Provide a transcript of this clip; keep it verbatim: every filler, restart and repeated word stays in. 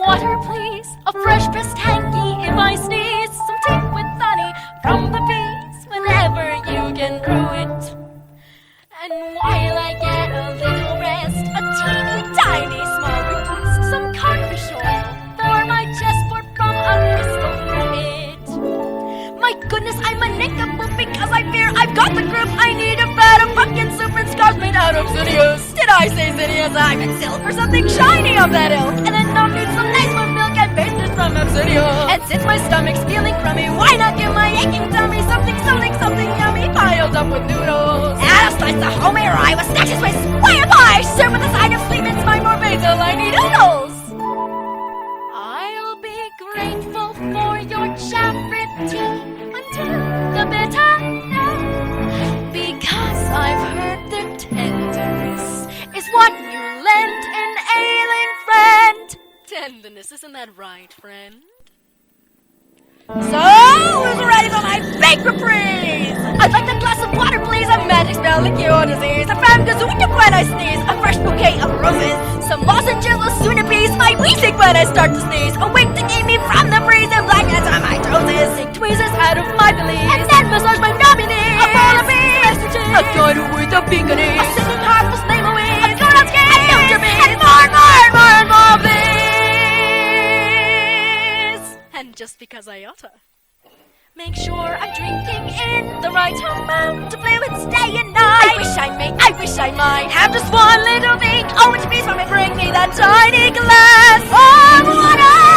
water, please. A fresh pressed hanky if I sneeze. Some tea with honey from the bees whenever you can brew it. And while I get a little rest, a teeny tiny small request. Some codfish oil for my chessboard from a crystal it. My goodness, I'm a nincompoop because I fear I've got the grip. I need a bed of pumpkin soup and scarves made out of zinnias. Did I say zinnias? I meant silk or something shiny of that ilk. And then I'll need some nice warm milk and pastries from Obsidia. And since my stomach's feeling crummy, why not give my aching tummy something, something, something yummy piled up with noodles? Add a slice of homemade rye with snatches with square pie, served with a side of sleep-ins, my more basil, I need noodles. I'll be grateful for your charity until the bitter end, because I've heard that tenderness is what you lend an ailing friend. Tenderness, isn't that right, friend? So, who's ready for my big reprise? I'd like a glass of water, please. A magic spell to cure disease. A fam gazooka when I sneeze. A fresh bouquet of roses. Some lozenges will soon appease my wheezing when I start to sneeze. A wink to keep me from the breeze and blankets on my toesies. Take tweezers out of my valise and then massage my knobby knees. A bowl of bees. A gun with a beacony. A singing harp will slay my wings. A girl on skate. A filter bees. And more and more and more and more of these. And just because I oughta. Make sure I'm drinking in the right amount to play with day and night. I wish I may, I wish I might have just one little thing. Oh, which please, mommy, bring me that tiny glass of water.